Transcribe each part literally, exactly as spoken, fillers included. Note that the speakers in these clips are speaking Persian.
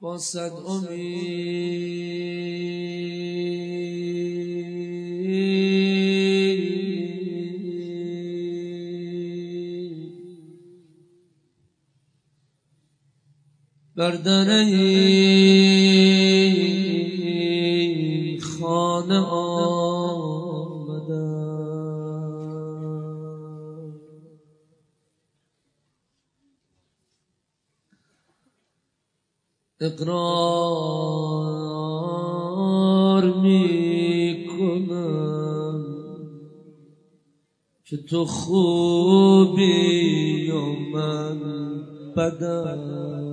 با صد امید بردن این خانه آمدم، اقرار می کنم که تو خوبی و من بدم.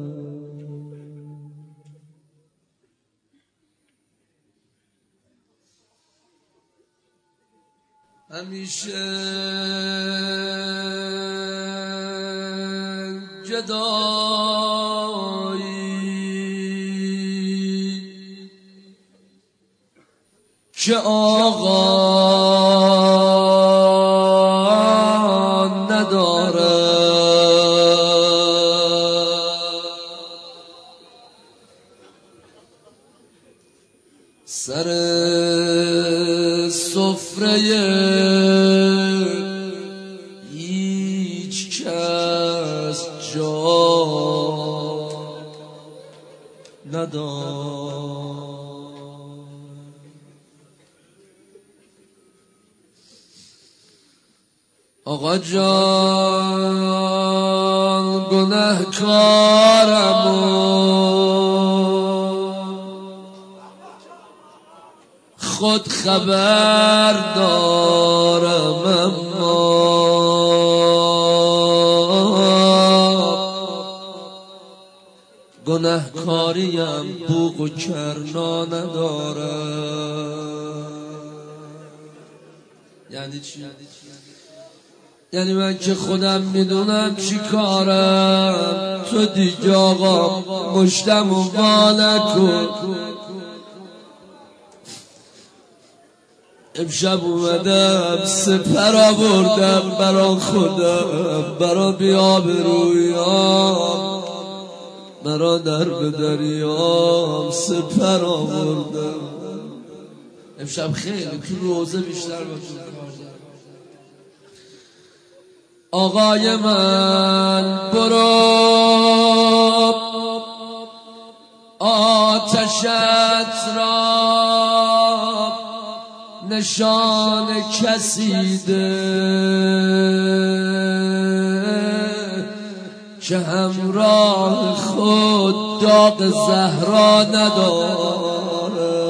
همیشه جدایی که آقا نداره، سر سفره هیچ کس جا نداره. آقا جان گنهکارم و خود خبر دارم، اما گنهکاریم بوق و کرنا نداره. یعنی چی؟ یعنی من که خودم میدونم چی کارم، تو دیگه آقا مشتم و وا نکن. امشب اومدم سپر آوردم برا خودم، برا بیابرویام، برا در به دریام سپر آوردم. امشب خیلی تو روزه بیشتر باشم. آقای من برو آتشت را نشان کسیده که همراه خود داغ زهرا نداره.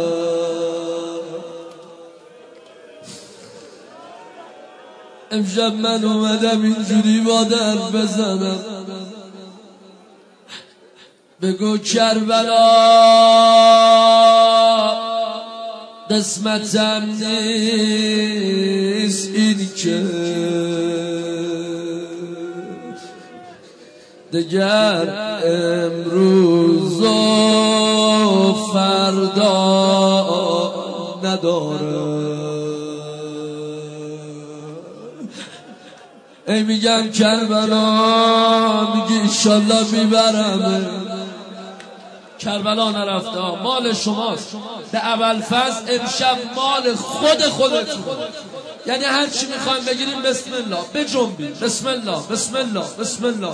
امشب من اومدم اینجوری با در بزنم، بگو کربلا قسمتم نیست این که دگر امروز و فردا نداره. ای میگم کربلا، میگی انشالله میبرم. کربلا نرفته، مال شماست. به ابوالفضل امشب مال خود خودتون، یعنی هر چی میخوایم بگیریم بسم الله بجنبید، بسم الله بسم الله بسم الله.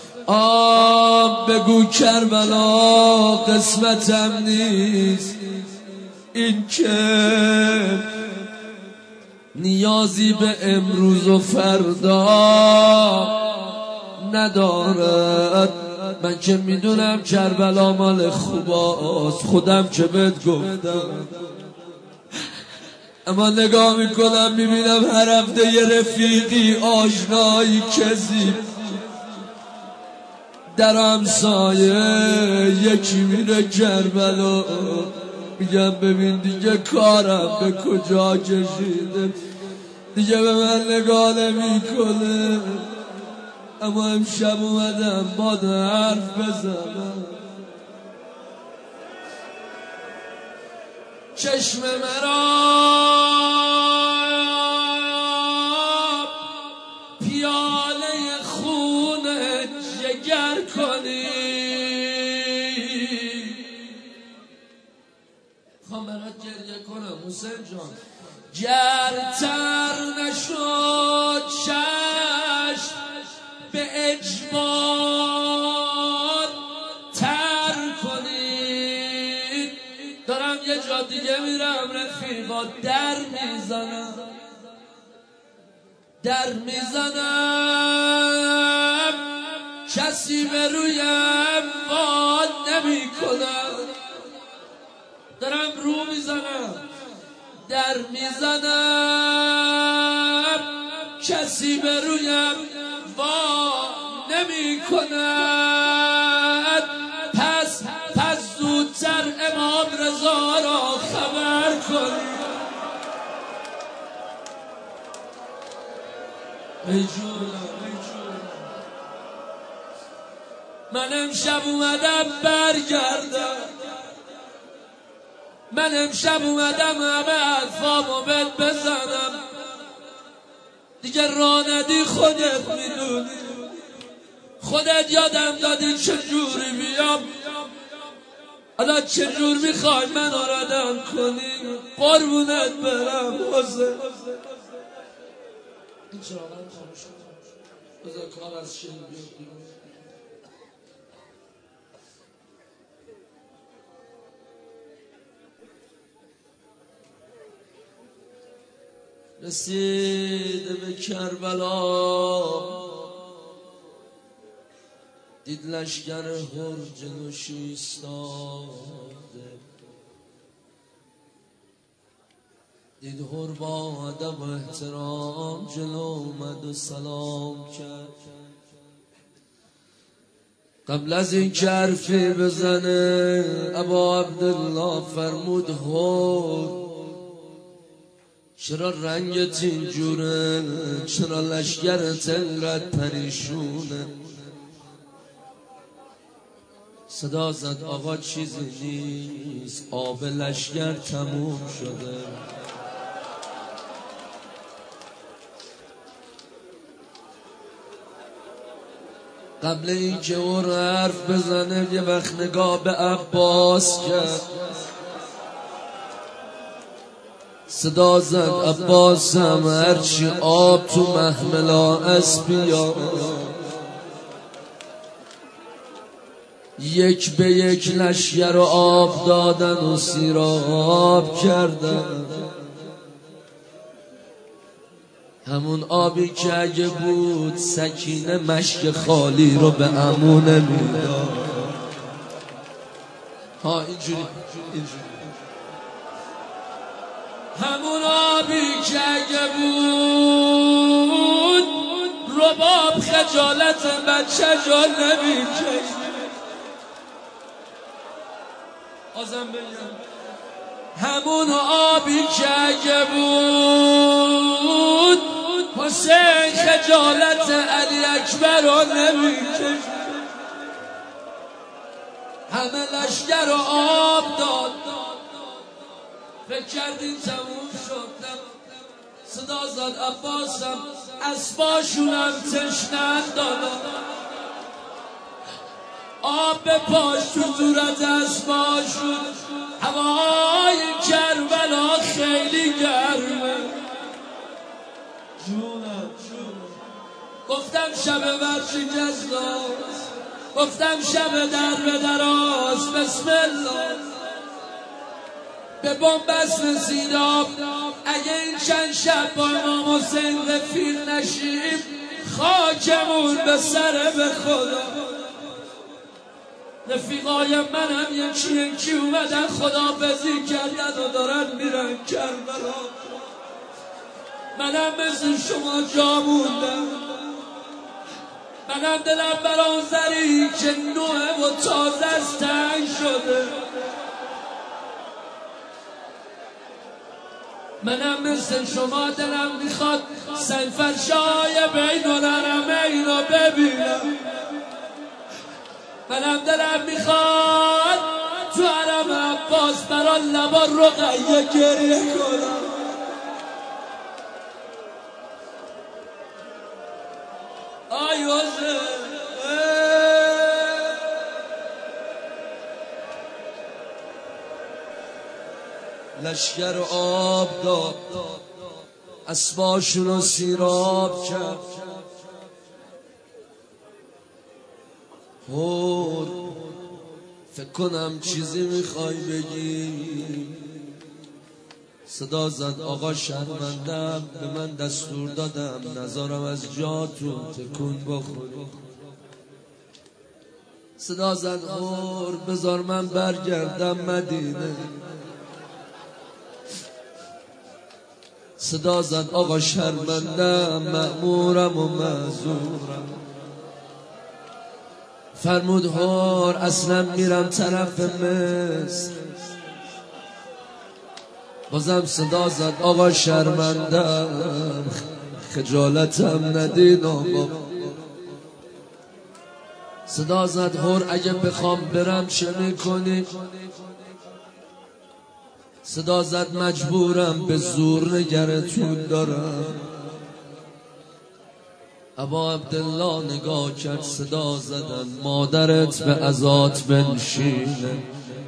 آه بگو کربلا قسمتم نیست این که نیازی به امروز و فردا ندارد. من که میدونم کربلا مال خوباست، خودم که بهت گفتم، اما نگاه میکنم میبینم هر هفته یه رفیقی آشنایی کذیب در همسایه یکی میره کربلا، میگم ببین دیگه کارم به کجا کشیده، دیگه به من نگاه نمیکنه. اما امشب اومدم با حرف بزنم. چشم مرا پیاله خون جگر کنی، حسین جان گرتر نشد چشم به اجبار تر کنید. دارم یه جا دیگه میرم رفیقا در میزنم در میزنم کسی به رویم واد نمی کنم. دارم رو میزنم در میزنم کسی به رویم واد نمی کند. پس پس زودتر امام رضا را خبر کنید. ای جونم ای جونم من امشب اومدم برگردم. من امشب اومدم همه حرفامو بهت بزنم. دیگه راه ندی خودت میدونی. خودت یادم دادی چجوری بیام. حالا چجور میخوای منو ردم کنی؟ قربونت برم حسین. این چراغم خاموش کن بذار کار از شن بیاد دیگه. رسیده به کربلا دید لشگر هر جلوش ایستاده. دید هر با ادب و احترام جلو اومد و سلام کرد. قبل از این که حرفی بزنه ابا عبدالله فرمود هر چرا رنگت اینجوره؟ چرا لشگرت انقدر پریشونه؟ صدا زد آقا چیزی نیست آب لشگر تموم شده. قبل این که او حرف بزنه یه وقت نگاه به عباس کرد. صدا زد عباسم هرچی آب تو محملا از بیا. یک به یک لشگر و آب دادن و سیراب کردن. همون آبی که اگه بود سکینه مشک خالی رو به عمونه میداد. ها اینجوری اینجوری همون آبی که اگه بود رباب خجالت بچه جا نمیکشید. آزم بگم همون آبی که اگه بود حسین خجالت علی اکبر رو نمیکشید. همه لشگر رو آب داد. فکر کردین تموم شد. صدا زد عباسم اسباشونم تشنه دادن. آب به پاش تو صورت اسباشون. هوای کربلا خیلی گرمه. جونم جونم گفتم شب ورشکستاست. گفتم شب در به دراست. بسم الله به بنبست رسیدم. اگه این چند شب با امام حسین رفیق نشیم خاکمون به سر به خدا. رفیقای منم یکی یکی اومدن خداحافظی کردن و دارن میرن کربلا. منم مثل شما جا موندم. منم دلم بران زری که نوه و تازه از تنگ شده. منم مثل شما دلم میخواد سنفرشای بین الحرمین رو ببینم. منم دلم میخواد تو حرم عباس برا لبا رقیه گریه کنم. آی حسین لشگر آب داد، اسباشون رو سیراب کرد. هور فکر کنم چیزی میخوای بگی. صدا زد آقا شرمندم، به من دستور دادم نذارم از جاتون تکون بخوری. صدا زد هور بذار من برگردم مدینه. صدا زد آقا شرمندم، مأمورم و معذورم. فرمود هور اصلا میرم طرف مصر. بازم صدا زد آقا شرمندم، خجالتم ندین آقا. صدا زد هور اگه بخوام برم چه میکنی؟ صدا زد مجبورم به زور نگرتون دارم. ابا عبدالله نگاه کرد، صدا زدن مادرت به عزات بنشینه.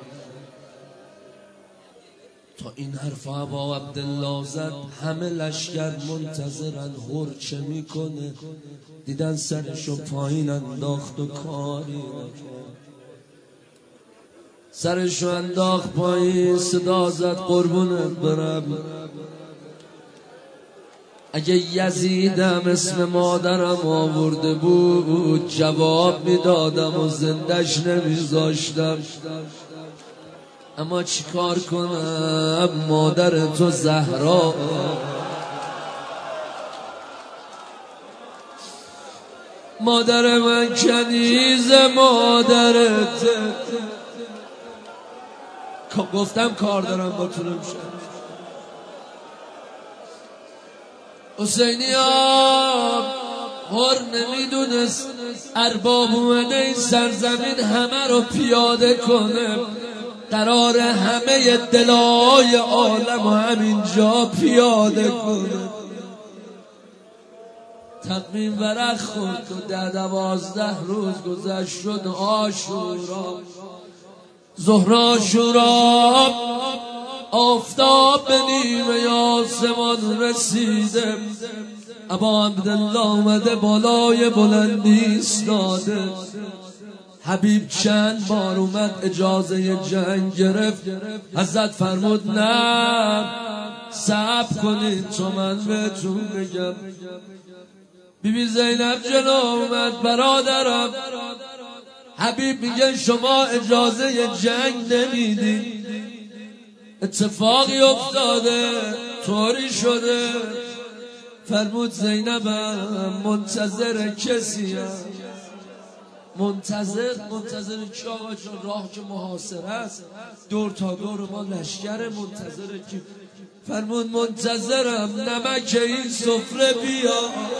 تا این حرف ابا عبدالله زد همه لشکر منتظرن هور چه میکنه. دیدن سرشو پایین انداخت و کاری نکرد. سرشو انداخت پایین، صدا زد قربونت برم، اگه یزیدم اسم مادرم آورده بود جواب میدادم و زندش نمیذاشتم. اما چیکار کنم مادر تو زهرا مادر من کنیز مادرت. گفتم کار دارم با تو نمیشه. حسینی آب هر نمیدونست ارباب اومده این سرزمین همه رو پیاده کنه. قرار همه دلای عالم و همینجا پیاده کنه. تقویم ورق خورد و ده دوازده روز گذشت شد عاشورا. ظهر عاشورا آفتاب به نیمه آسمان رسیده. ابا عبدالله اومده بالای بلندی ایستاده. حبیب چند بار اومد اجازه جنگ گرفت. حضرت فرمود نه صبر کنید تو من بهتون بگم. بیبی زینب جلو اومد برادرم. حبیب میگه شما اجازه جنگ نمیدید. اتفاقی افتاده طوری شده. فرمود زینبم منتظر کسی هست. منتظر منتظر کی آقا جان؟ راه که محاصره است، دور تا دور ما لشکر منتظر کی؟ فرمود منتظرم نمک این سفره بیا.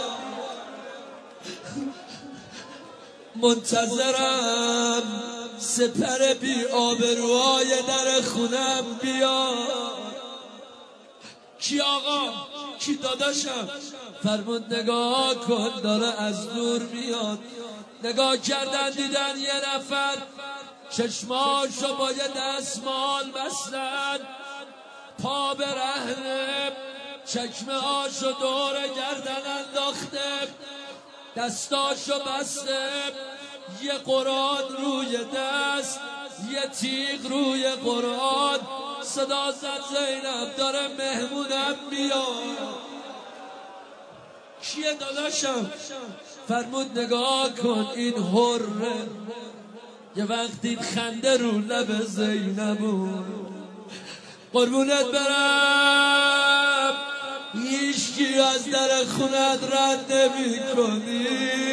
منتظرم سپر بی آبروهای در خونم بیا. کی آقا؟ کی داداشم؟ فرمود نگاه کن داره از دور میاد. نگاه کردن دیدن یه نفر چشماشو با یه دستمال بستن، پا به رهنه، چکمه هاشو دور گردن انداخته، دستاشو بسته، یه قرآن روی دست، یه تیغ روی قرآن. صدا زد زینب داره مهمونم بیاد. کیه داداشم؟ فرمود نگاه کن این حره. یه وقتی خنده رو لب زینبون. قربونت برم هیچکی از در خونت رد نمی کنی.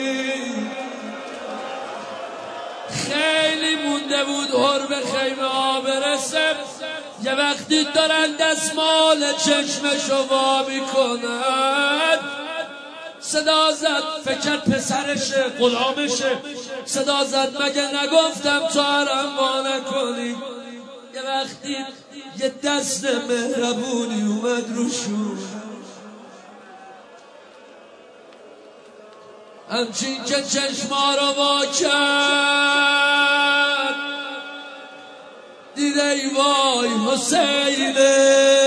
خیلی مونده بود هر به خیمه ها برسه. یه وقتی دارن دستمال چشمشو وا میکنن. صدا زد فکر پسرشه غلامشه. صدا زد مگه نگفتم تو حرم وا نکنی؟ یه وقتی یه دست مهربونی اومد روشون. همچین که چشما رو وا کرد دیده ای وای حسینه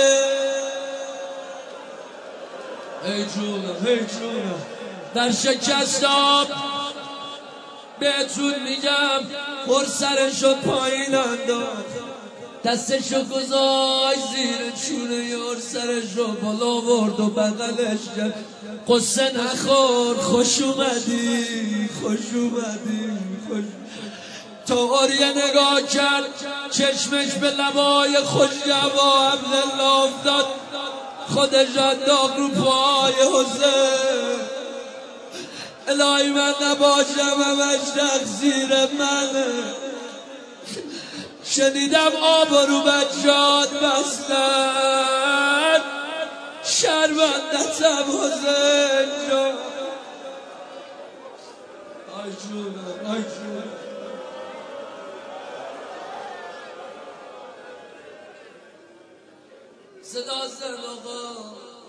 ای جونم ای جونم در شکستم بهتون میگم پر سرشو پایین انداخت دستشو گذاشت زیر چونه یار سرشو بالا ورد و بغلش کرد قصه نخور خوش اومدی خوش اومدی خوش طوریه نگاه کرد چشمش به لبای خوشگوا عبدالله افتاد خودش انداخت رو پای حسین الهی من نباشم همش تقصیر منه شنیدم آب رو بچات بستن شرمندتم حسین جان آی جونم آی جونم صدا زن آقا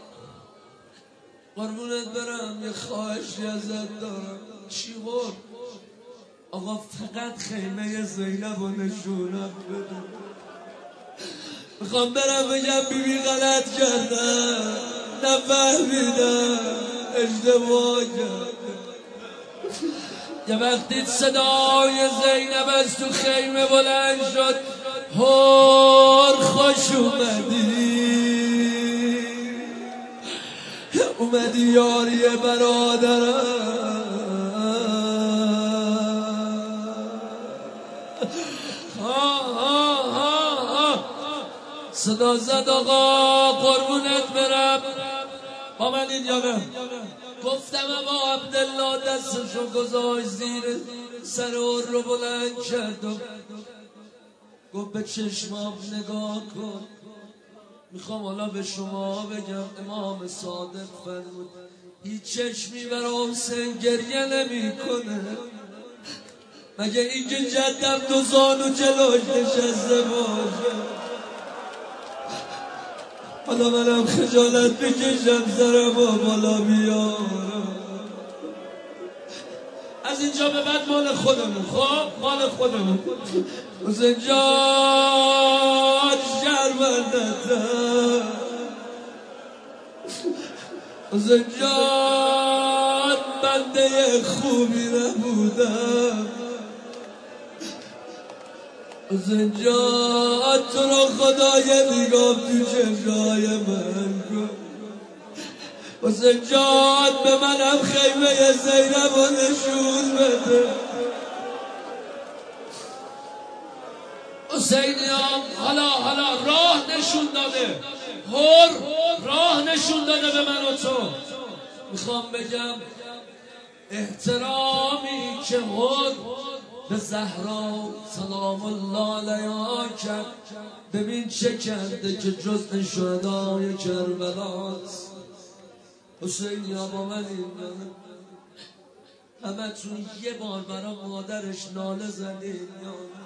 قربونت برم یه خواهشی ازت دارم چی بود؟ آقا فقط خیمه زینب و نشونم بده میخوام برم بگم بی بی غلط کردم نفهمیدم اشتباه کردم یه وقتی صدای زینب از تو خیمه بلند شد هر خوش اومدی اومدی یاری برادرم صدا زد آقا قربونت برم با من این یا نه گفتم اما عبدالله دستشو گذاشت زیر سر اور رو بلند کرد و گفت به چشمام نگاه کن میخوام حالا به شما بگم امام صادق فرمود هیچ چشمی برای حسین گریه نمی کنه مگه اینکه جدم دو زانو جلوش نشسته باشه حالا منم خجالت بکشم سرم و بالا بیارم از اینجا به بعد مال خودمون خب مال خودمون حسین جان شرمندتم حسین جان بنده خوبی نبودم حسین جان تو رو خدای نگاه تو چشای من کن حسین جان به منم خیمه زینب رو نشون بده حسینیام حالا حالا راه نشون داده هر راه نشون داده به من و تو میخوام بگم احترامی که هر به زهرا سلام الله علیها کرد ببین چه کرده که جزء شهدای کربلاست حسین یا با من این همه تون یه بار برای مادرش ناله زدین یا